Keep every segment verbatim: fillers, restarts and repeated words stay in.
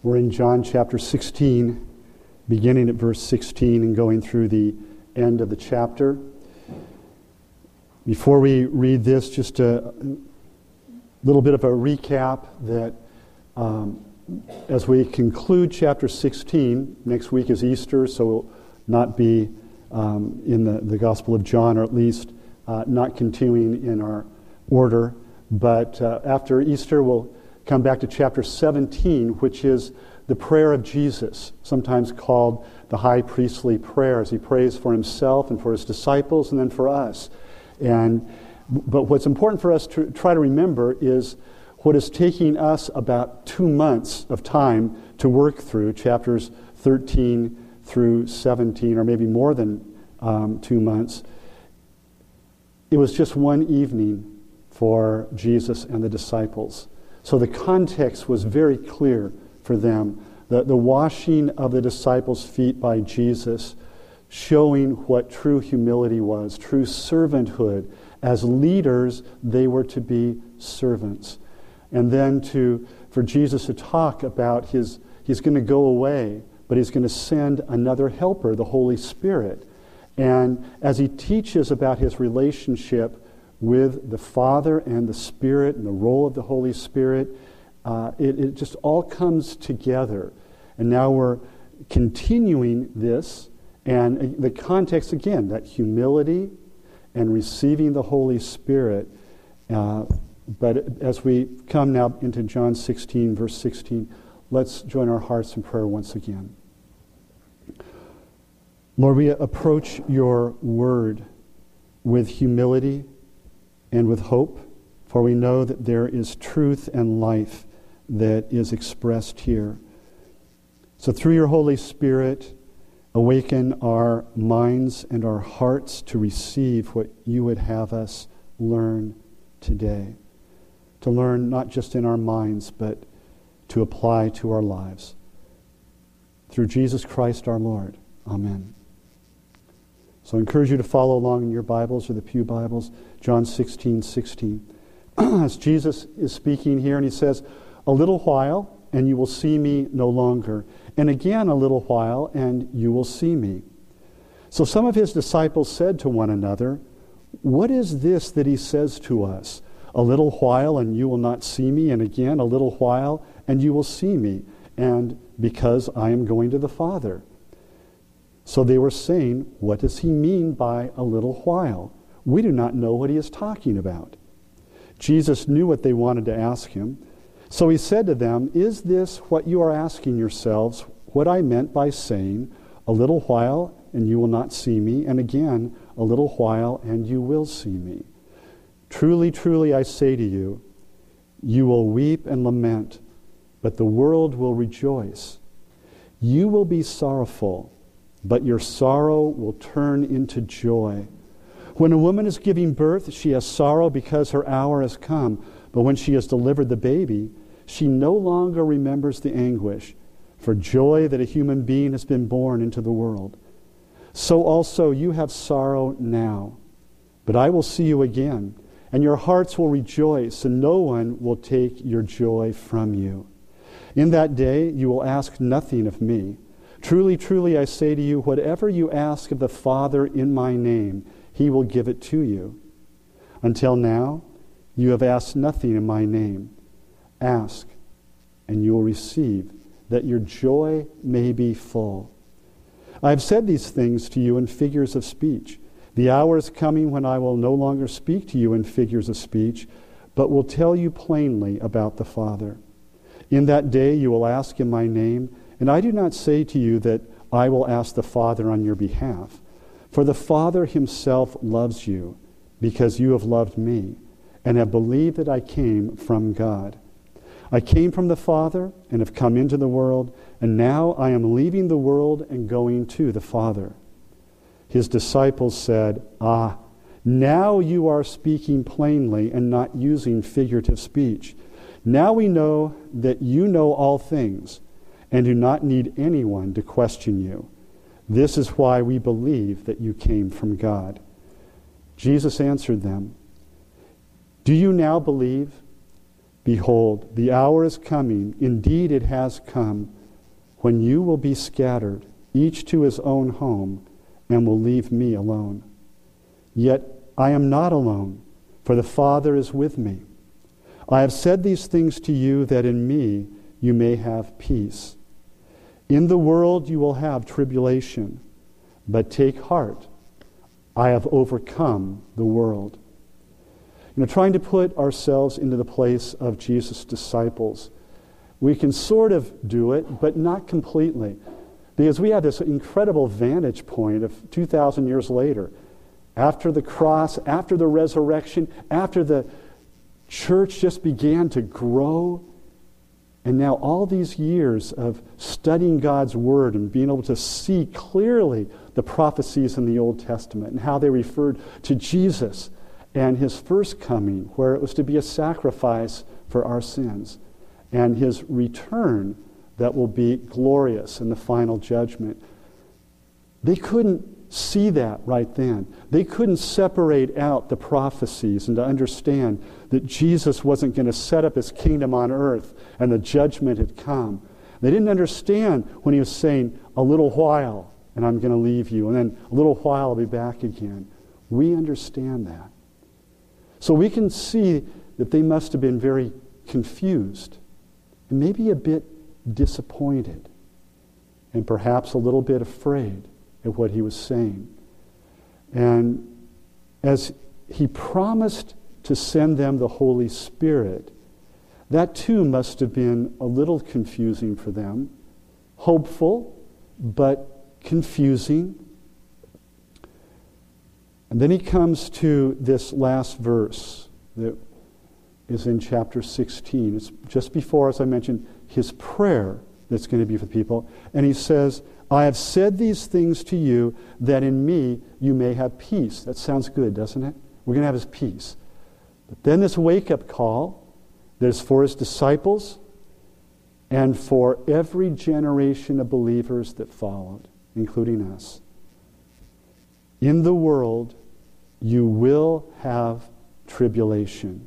We're in John chapter sixteen, beginning at verse sixteen and going through the end of the chapter. Before we read this, just a little bit of a recap that um, as we conclude chapter sixteen, next week is Easter, so we'll not be um, in the, the Gospel of John, or at least uh, not continuing in our order. But uh, after Easter, we'll come back to chapter seventeen, which is the prayer of Jesus, sometimes called the high priestly prayer, as he prays for himself and for his disciples and then for us. And but what's important for us to try to remember is what is taking us about two months of time to work through, chapters thirteen through seventeen, or maybe more than um, two months. It was just one evening for Jesus and the disciples. So the context was very clear for them. The, the washing of the disciples' feet by Jesus, showing what true humility was, true servanthood. As leaders, they were to be servants. And then to for Jesus to talk about his, he's going to go away, but he's going to send another helper, the Holy Spirit. And as he teaches about his relationship with the Father and the Spirit and the role of the Holy Spirit, uh, it, it just all comes together. And now we're continuing this, and the context again, that humility and receiving the Holy Spirit. Uh, but as we come now into John sixteen, verse sixteen, let's join our hearts in prayer once again. Lord, we approach your word with humility and with hope, for we know that there is truth and life that is expressed here. So through your Holy Spirit, awaken our minds and our hearts to receive what you would have us learn today. To learn not just in our minds, but to apply to our lives. Through Jesus Christ our Lord. Amen. So I encourage you to follow along in your Bibles or the Pew Bibles, John sixteen, sixteen. As Jesus is speaking here, and he says, "A little while, and you will see me no longer. And again a little while, and you will see me." So some of his disciples said to one another, "What is this that he says to us? A little while, and you will not see me, and again a little while, and you will see me, and because I am going to the Father." So they were saying, "What does he mean by a little while? We do not know what he is talking about." Jesus knew what they wanted to ask him. So he said to them, "Is this what you are asking yourselves, what I meant by saying, 'A little while, and you will not see me,' and again, 'A little while, and you will see me'? Truly, truly, I say to you, you will weep and lament, but the world will rejoice. You will be sorrowful, but your sorrow will turn into joy. When a woman is giving birth, she has sorrow because her hour has come. But when she has delivered the baby, she no longer remembers the anguish for joy that a human being has been born into the world. So also you have sorrow now, but I will see you again, and your hearts will rejoice, and no one will take your joy from you. In that day you will ask nothing of me. Truly, truly, I say to you, whatever you ask of the Father in my name, he will give it to you. Until now, you have asked nothing in my name. Ask, and you will receive, that your joy may be full. I have said these things to you in figures of speech. The hour is coming when I will no longer speak to you in figures of speech, but will tell you plainly about the Father. In that day you will ask in my name, and I do not say to you that I will ask the Father on your behalf. For the Father himself loves you, because you have loved me, and have believed that I came from God. I came from the Father, and have come into the world, and now I am leaving the world and going to the Father." His disciples said, "Ah, now you are speaking plainly and not using figurative speech. Now we know that you know all things, and do not need anyone to question you. This is why we believe that you came from God." Jesus answered them, "Do you now believe? Behold, the hour is coming, indeed it has come, when you will be scattered, each to his own home, and will leave me alone. Yet I am not alone, for the Father is with me. I have said these things to you, that in me you may have peace. In the world you will have tribulation, but take heart, I have overcome the world. You know, trying to put ourselves into the place of Jesus' disciples, we can sort of do it, but not completely. Because we have this incredible vantage point of two thousand years later. After the cross, after the resurrection, after the church just began to grow, and now all these years of studying God's Word and being able to see clearly the prophecies in the Old Testament and how they referred to Jesus and his first coming, where it was to be a sacrifice for our sins, and his return that will be glorious in the final judgment. They couldn't see that right then. They couldn't separate out the prophecies and to understand that Jesus wasn't going to set up his kingdom on earth and the judgment had come. They didn't understand when he was saying, a little while and I'm going to leave you, and then a little while I'll be back again. We understand that. So we can see that they must have been very confused and maybe a bit disappointed and perhaps a little bit afraid at what he was saying. And as he promised to send them the Holy Spirit, that too must have been a little confusing for them. Hopeful, but confusing. And then he comes to this last verse that is in chapter sixteen. It's just before, as I mentioned, his prayer that's going to be for the people. And he says, I have said these things to you, that in me you may have peace. That sounds good, doesn't it? We're going to have his peace. But then this wake-up call that is for his disciples and for every generation of believers that followed, including us. In the world, you will have tribulation.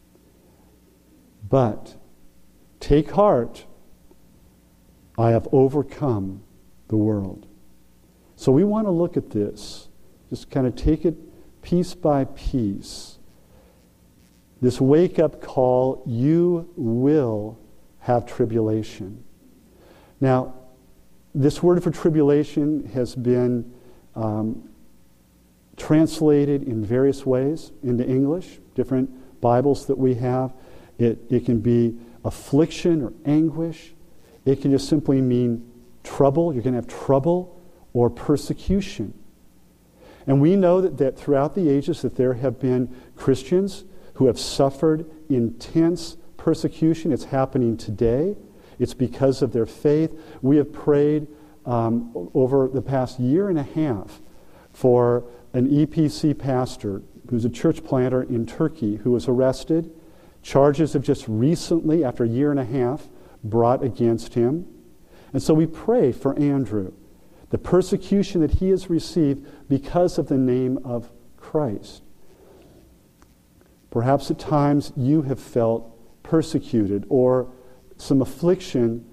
But take heart, I have overcome the world. So we want to look at this, just kind of take it piece by piece. This wake-up call, you will have tribulation. Now, this word for tribulation has been um, translated in various ways into English, different Bibles that we have. It, it can be affliction or anguish. It can just simply mean trouble. You're going to have trouble or persecution. And we know that, that throughout the ages that there have been Christians who have suffered intense persecution. It's happening today. It's because of their faith. We have prayed um, over the past year and a half for an E P C pastor who's a church planter in Turkey who was arrested. Charges have just recently, after a year and a half, brought against him. And so we pray for Andrew, the persecution that he has received because of the name of Christ. Perhaps at times you have felt persecuted or some affliction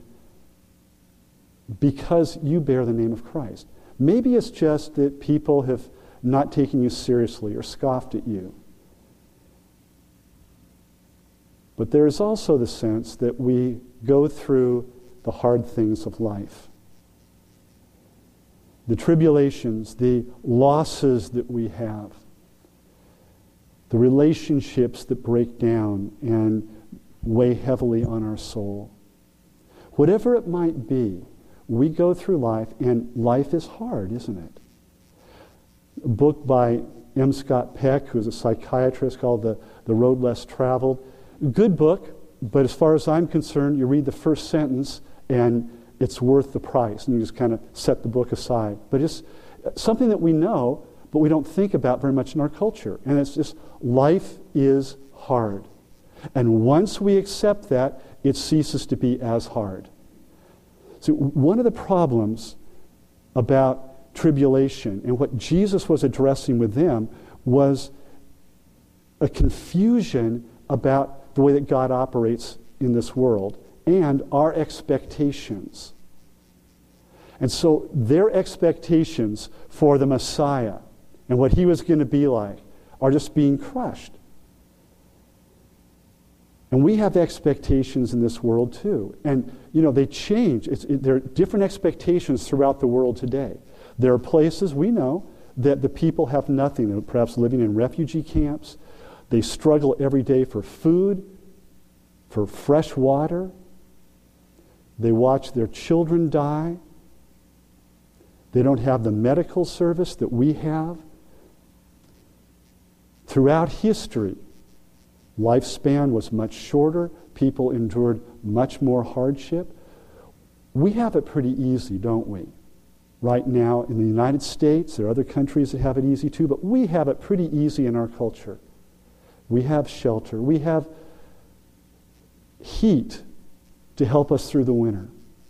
because you bear the name of Christ. Maybe it's just that people have not taken you seriously or scoffed at you. But there is also the sense that we go through the hard things of life. The tribulations, the losses that we have, the relationships that break down and weigh heavily on our soul. Whatever it might be, we go through life, and life is hard, isn't it? A book by M. Scott Peck, who's a psychiatrist, called The, the Road Less Traveled. Good book, but as far as I'm concerned, you read the first sentence and it's worth the price, and you just kind of set the book aside. But it's something that we know, but we don't think about very much in our culture. And it's just, life is hard. And once we accept that, it ceases to be as hard. So one of the problems about tribulation and what Jesus was addressing with them was a confusion about the way that God operates in this world and our expectations. And so their expectations for the Messiah and what he was going to be like are just being crushed. And we have expectations in this world too. And, you know, they change. It's, it, there are different expectations throughout the world today. There are places, we know, that the people have nothing. They're perhaps living in refugee camps. They struggle every day for food, for fresh water. They watch their children die. They don't have the medical service that we have. Throughout history, lifespan was much shorter. People endured much more hardship. We have it pretty easy, don't we? Right now in the United States, there are other countries that have it easy too, but we have it pretty easy in our culture. We have shelter. We have heat to help us through the winter.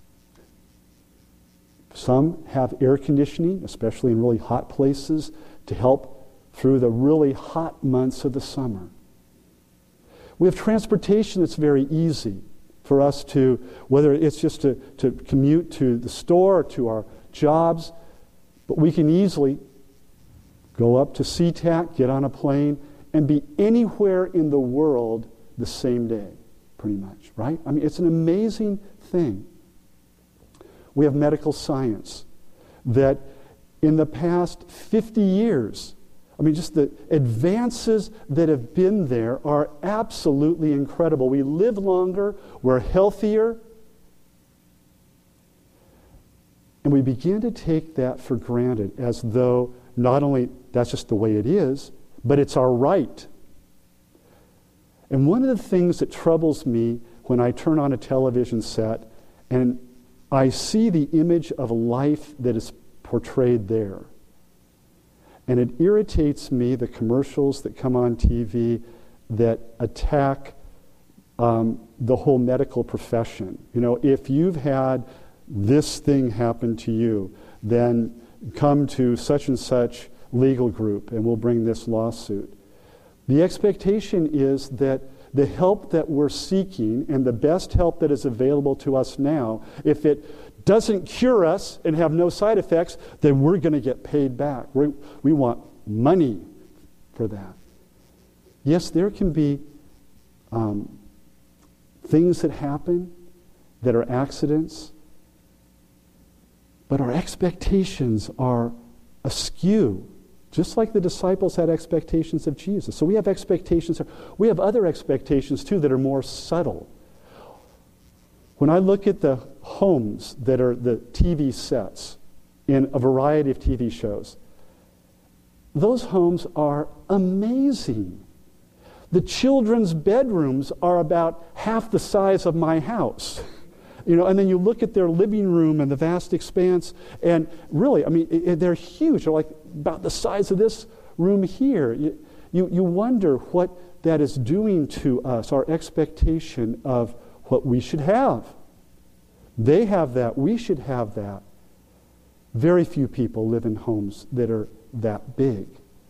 Some have air conditioning, especially in really hot places, to help through the really hot months of the summer. We have transportation that's very easy for us to, whether it's just to, to commute to the store or to our jobs, but we can easily go up to SeaTac, get on a plane, and be anywhere in the world the same day, pretty much, right? I mean, it's an amazing thing. We have medical science that in the past fifty years, I mean, just the advances that have been there are absolutely incredible. We live longer, we're healthier, and we begin to take that for granted as though not only that's just the way it is, but it's our right. And one of the things that troubles me when I turn on a television set and I see the image of life that is portrayed there, and it irritates me, the commercials that come on T V that attack um, the whole medical profession. You know, if you've had this thing happen to you, then come to such and such legal group and we'll bring this lawsuit. The expectation is that the help that we're seeking and the best help that is available to us now, if it doesn't cure us and have no side effects, then we're going to get paid back. We, we want money for that. Yes, there can be um, things that happen that are accidents, but our expectations are askew, just like the disciples had expectations of Jesus. So we have expectations. We have other expectations too that are more subtle. When I look at the homes that are the T V sets in a variety of T V shows, those homes are amazing. The children's bedrooms are about half the size of my house. You know, and then you look at their living room and the vast expanse, and really, I mean, it, it, they're huge. They're like about the size of this room here. You, you, you wonder what that is doing to us, our expectation of what we should have. They have that. We should have that. Very few people live in homes that are that big.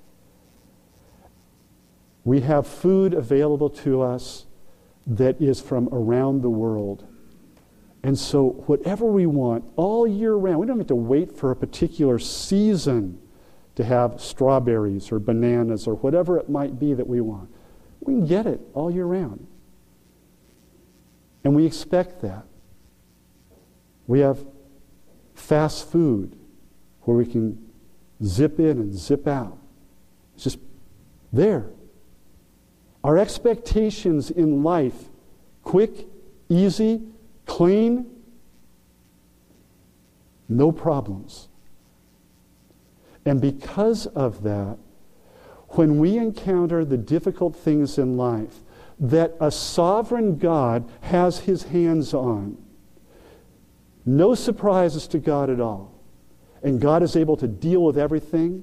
We have food available to us that is from around the world. And so whatever we want all year round, we don't have to wait for a particular season to have strawberries or bananas or whatever it might be that we want. We can get it all year round. And we expect that. We have fast food where we can zip in and zip out. It's just there. Our expectations in life, quick, easy, clean, no problems. And because of that, when we encounter the difficult things in life that a sovereign God has his hands on, no surprises to God at all, and God is able to deal with everything,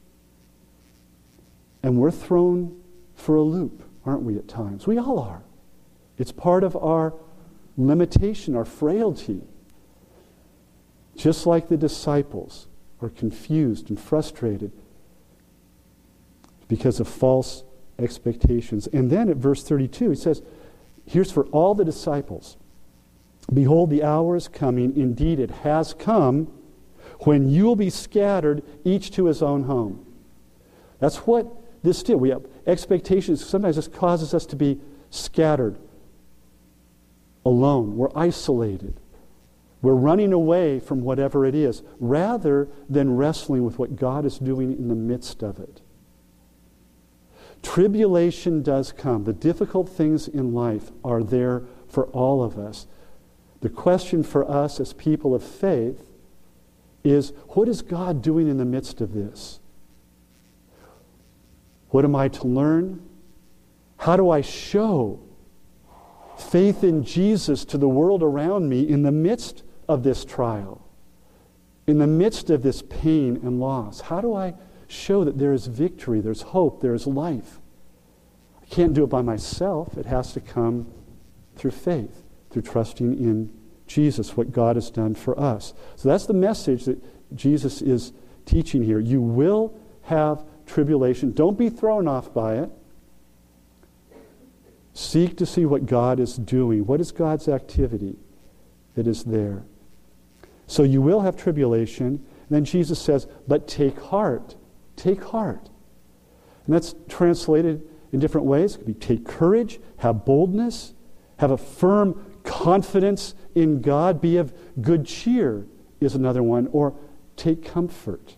and we're thrown for a loop, aren't we, at times? We all are. It's part of our limitation, our frailty. Just like the disciples are confused and frustrated because of false expectations. And then at verse thirty-two, he says, here's for all the disciples. Behold, the hour is coming, indeed it has come, when you will be scattered, each to his own home. That's what this did. We have expectations. Sometimes this causes us to be scattered, alone. We're isolated. We're running away from whatever it is, rather than wrestling with what God is doing in the midst of it. Tribulation does come. The difficult things in life are there for all of us. The question for us as people of faith is, what is God doing in the midst of this? What am I to learn? How do I show faith in Jesus to the world around me in the midst of this trial? In the midst of this pain and loss? How do I show that there is victory, there's hope, there's life? I can't do it by myself. It has to come through faith, through trusting in Jesus, what God has done for us. So that's the message that Jesus is teaching here. You will have tribulation. Don't be thrown off by it. Seek to see what God is doing. What is God's activity that is there? So you will have tribulation. And then Jesus says, but take heart. Take heart. And that's translated in different ways. It could be take courage, have boldness, have a firm confidence in God, be of good cheer is another one, or take comfort.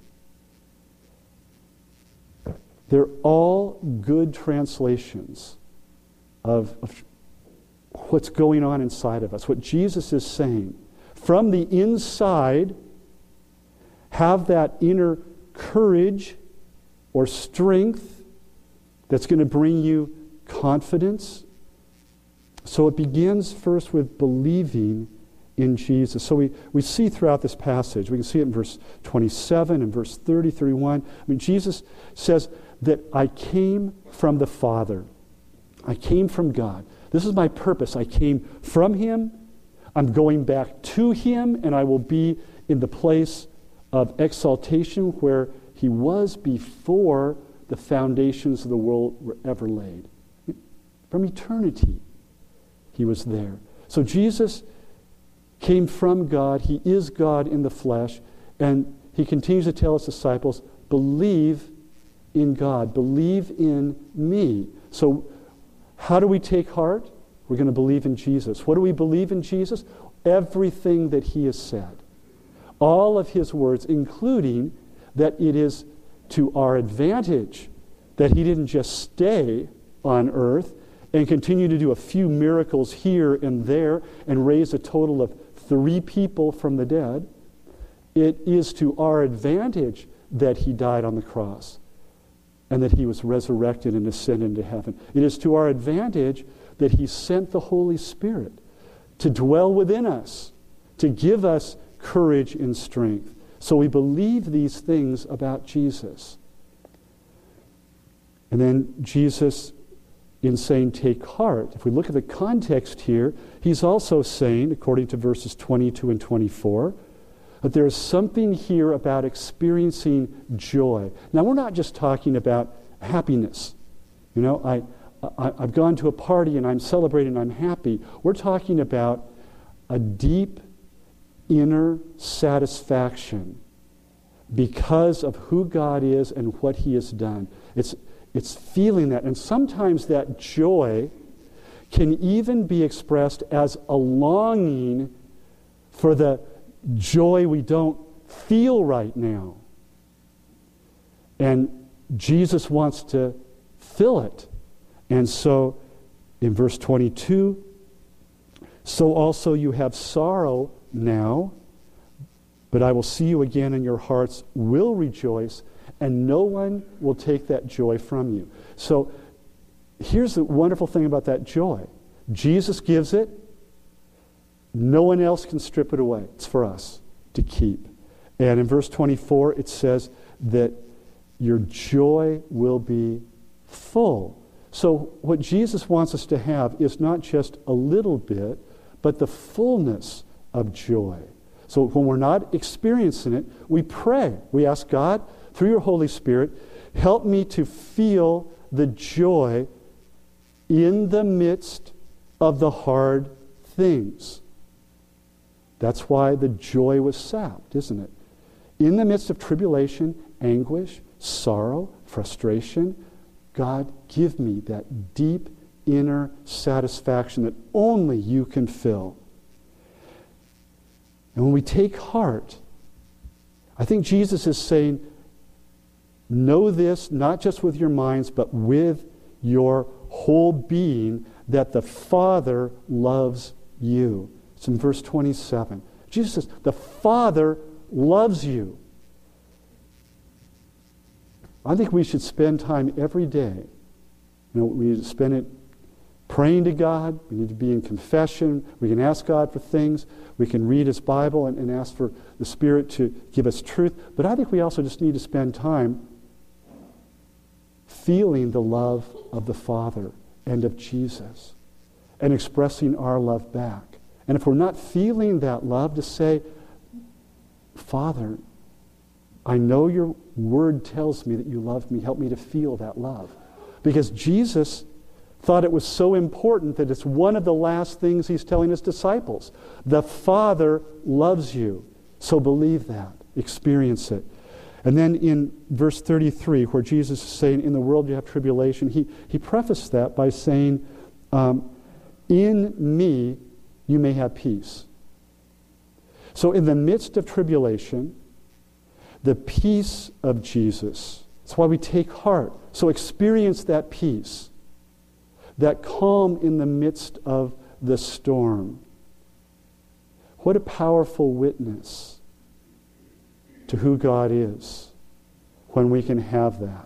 They're all good translations of, of what's going on inside of us, what Jesus is saying. From the inside, have that inner courage or strength that's going to bring you confidence. So it begins first with believing in Jesus. So we, we see throughout this passage, we can see it in verse twenty-seven and verse thirty, thirty-one. I mean, Jesus says that I came from the Father. I came from God. This is my purpose. I came from Him. I'm going back to Him, and I will be in the place of exaltation where He was before the foundations of the world were ever laid. From eternity, He was there. So Jesus came from God. He is God in the flesh. And He continues to tell His disciples, believe in God. Believe in me. So how do we take heart? We're going to believe in Jesus. What do we believe in Jesus? Everything that He has said. All of His words, including that it is to our advantage that He didn't just stay on earth and continue to do a few miracles here and there and raise a total of three people from the dead. It is to our advantage that He died on the cross and that He was resurrected and ascended into heaven. It is to our advantage that He sent the Holy Spirit to dwell within us, to give us courage and strength. So we believe these things about Jesus. And then Jesus, in saying take heart, if we look at the context here, He's also saying, according to verses twenty-two and twenty-four, that there is something here about experiencing joy. Now, we're not just talking about happiness. You know, I, I, I've gone to a party and I'm celebrating and I'm happy. We're talking about a deep inner satisfaction because of who God is and what He has done. It's, it's feeling that. And sometimes that joy can even be expressed as a longing for the joy we don't feel right now. And Jesus wants to fill it. And so in verse twenty-two, so also you have sorrow now, but I will see you again, and your hearts will rejoice, and no one will take that joy from you. So here's the wonderful thing about that joy. Jesus gives it. No one else can strip it away. It's for us to keep. And in verse twenty-four, it says that your joy will be full. So what Jesus wants us to have is not just a little bit, but the fullness of joy. So when we're not experiencing it, we pray. We ask God, through your Holy Spirit, help me to feel the joy in the midst of the hard things. That's why the joy was sapped, isn't it? In the midst of tribulation, anguish, sorrow, frustration, God, give me that deep inner satisfaction that only you can fill. And when we take heart, I think Jesus is saying, know this not just with your minds, but with your whole being, that the Father loves you. It's in verse twenty-seven. Jesus says, the Father loves you. I think we should spend time every day. You know, we need to spend it praying to God. We need to be in confession. We can ask God for things. We can read His Bible and, and ask for the Spirit to give us truth. But I think we also just need to spend time feeling the love of the Father and of Jesus and expressing our love back. And if we're not feeling that love, to say, Father, I know your word tells me that you love me. Help me to feel that love. Because Jesus thought it was so important that it's one of the last things He's telling His disciples. The Father loves you. So believe that. Experience it. And then in verse thirty-three, where Jesus is saying, in the world you have tribulation, he, he prefaced that by saying, um, in me you may have peace. So in the midst of tribulation, the peace of Jesus, that's why we take heart. So experience that peace, that calm in the midst of the storm. What a powerful witness to who God is when we can have that.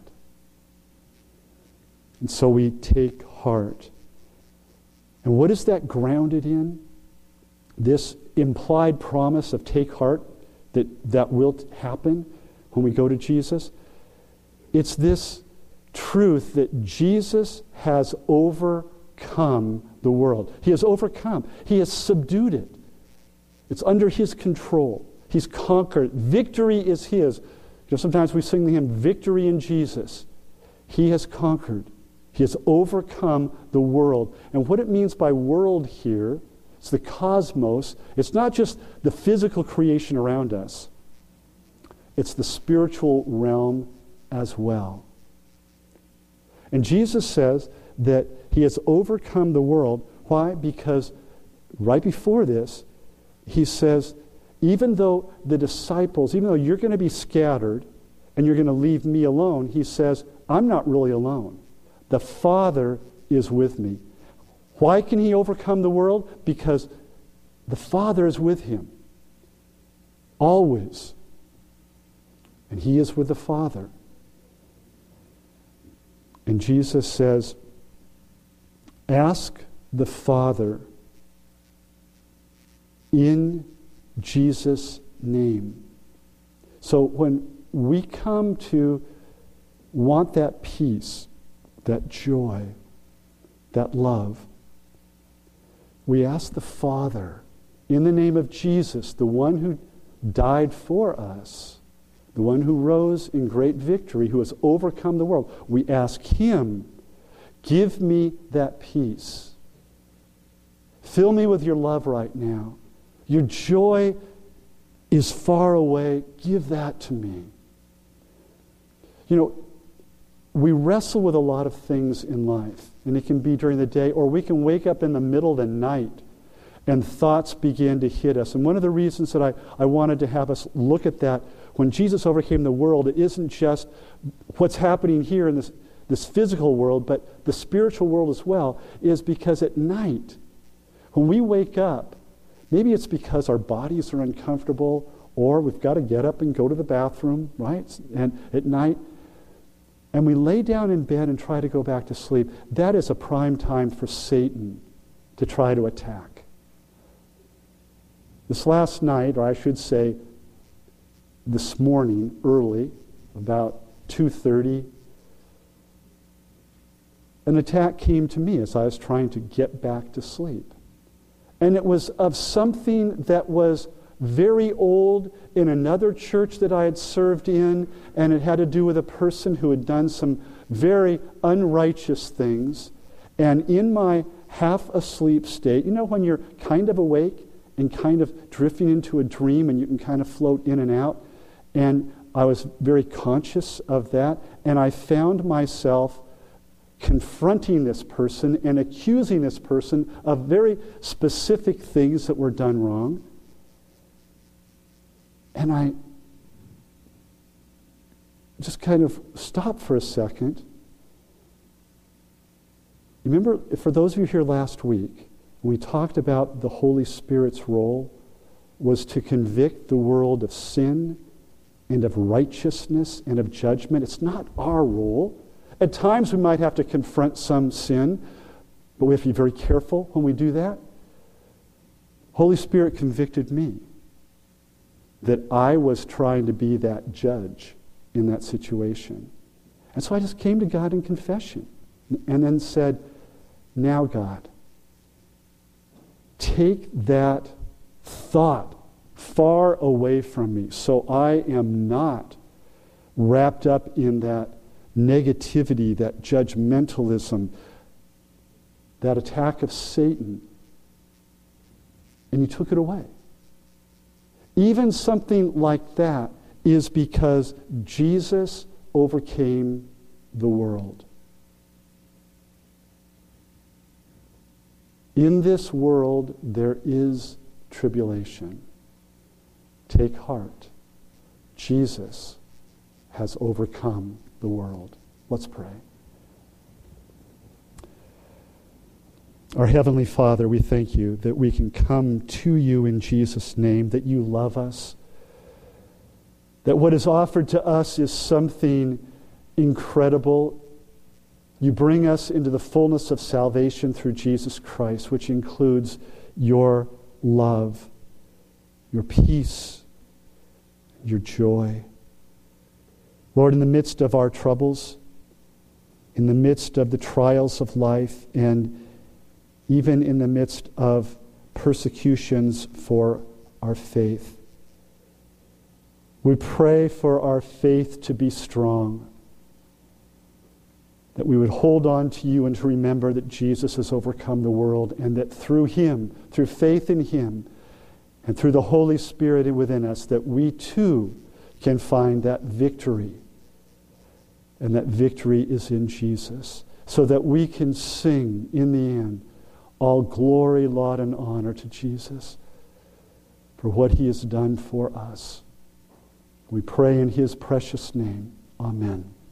And so we take heart. And what is that grounded in? This implied promise of take heart that that will happen when we go to Jesus. It's this truth that Jesus has overcome the world. He has overcome. He has subdued it. It's under His control. He's conquered. Victory is His. You know, sometimes we sing the hymn, Victory in Jesus. He has conquered. He has overcome the world. And what it means by world here, it's the cosmos. It's not just the physical creation around us. It's the spiritual realm as well. And Jesus says that He has overcome the world. Why? Because right before this, He says, even though the disciples, even though you're going to be scattered and you're going to leave me alone, He says, I'm not really alone. The Father is with me. Why can He overcome the world? Because the Father is with Him. Always. And He is with the Father. And Jesus says, ask the Father in Jesus' name. So when we come to want that peace, that joy, that love, we ask the Father, in the name of Jesus, the one who died for us, the one who rose in great victory, who has overcome the world. We ask Him, give me that peace. Fill me with your love right now. Your joy is far away. Give that to me. You know, we wrestle with a lot of things in life, and it can be during the day, or we can wake up in the middle of the night and thoughts begin to hit us. And one of the reasons that I, I wanted to have us look at that, when Jesus overcame the world, it isn't just what's happening here in this, this physical world, but the spiritual world as well, is because at night, when we wake up, maybe it's because our bodies are uncomfortable, or we've got to get up and go to the bathroom, right? And at night, and we lay down in bed and try to go back to sleep, that is a prime time for Satan to try to attack. This last night, or I should say this morning, early, about two thirty, an attack came to me as I was trying to get back to sleep. And it was of something that was very old in another church that I had served in, and it had to do with a person who had done some very unrighteous things. And in my half-asleep state, you know when you're kind of awake and kind of drifting into a dream and you can kind of float in and out? And I was very conscious of that. And I found myself confronting this person and accusing this person of very specific things that were done wrong. And I just kind of stopped for a second. Remember, for those of you here last week, when we talked about the Holy Spirit's role was to convict the world of sin and of righteousness and of judgment. It's not our role. At times we might have to confront some sin, but we have to be very careful when we do that. Holy Spirit convicted me that I was trying to be that judge in that situation. And so I just came to God in confession and then said, now God, take that thought far away from me so I am not wrapped up in that negativity, that judgmentalism, that attack of Satan. And you took it away. Even something like that is because Jesus overcame the world. In this world, there is tribulation. Take heart. Jesus has overcome the world. Let's pray. Our Heavenly Father, we thank you that we can come to you in Jesus' name, that you love us, that what is offered to us is something incredible. You bring us into the fullness of salvation through Jesus Christ, which includes your love, your peace, your joy. Lord, in the midst of our troubles, in the midst of the trials of life, and even in the midst of persecutions for our faith, we pray for our faith to be strong, that we would hold on to you and to remember that Jesus has overcome the world, and that through him, through faith in him, and through the Holy Spirit within us, that we too can find that victory. And that victory is in Jesus, so that we can sing in the end, all glory, laud, and honor to Jesus for what he has done for us. We pray in his precious name. Amen.